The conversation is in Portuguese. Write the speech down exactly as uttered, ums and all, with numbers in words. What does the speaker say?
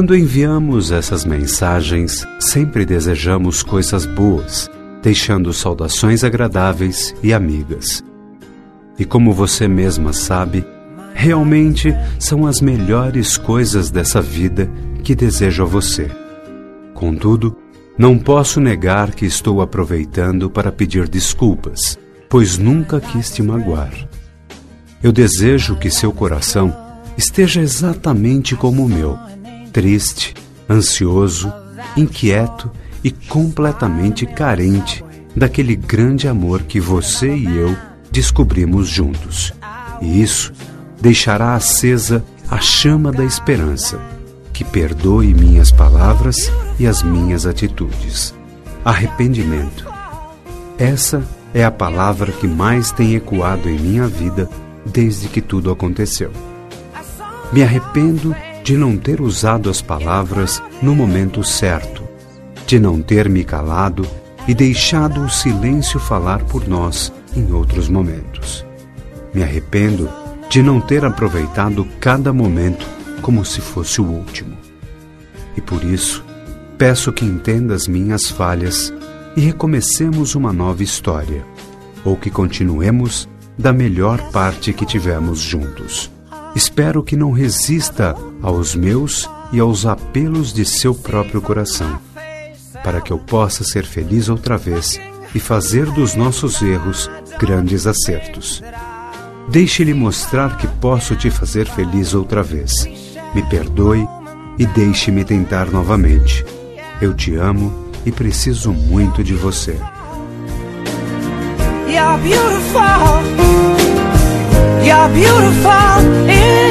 Quando enviamos essas mensagens, sempre desejamos coisas boas, deixando saudações agradáveis e amigas. E como você mesma sabe, realmente são as melhores coisas dessa vida que desejo a você. Contudo, não posso negar que estou aproveitando para pedir desculpas, pois nunca quis te magoar. Eu desejo que seu coração esteja exatamente como o meu, triste, ansioso, inquieto e completamente carente daquele grande amor que você e eu descobrimos juntos. E isso deixará acesa a chama da esperança, que perdoe minhas palavras e as minhas atitudes. Arrependimento. Essa é a palavra que mais tem ecoado em minha vida desde que tudo aconteceu. Me arrependo de não ter usado as palavras no momento certo, de não ter me calado e deixado o silêncio falar por nós em outros momentos. Me arrependo de não ter aproveitado cada momento como se fosse o último. E por isso, peço que entenda as minhas falhas e recomecemos uma nova história, ou que continuemos da melhor parte que tivemos juntos. Espero que não resista aos meus e aos apelos de seu próprio coração, para que eu possa ser feliz outra vez e fazer dos nossos erros grandes acertos. Deixe-lhe mostrar que posso te fazer feliz outra vez. Me perdoe e deixe-me tentar novamente. Eu te amo e preciso muito de você. You're beautiful. You're beautiful.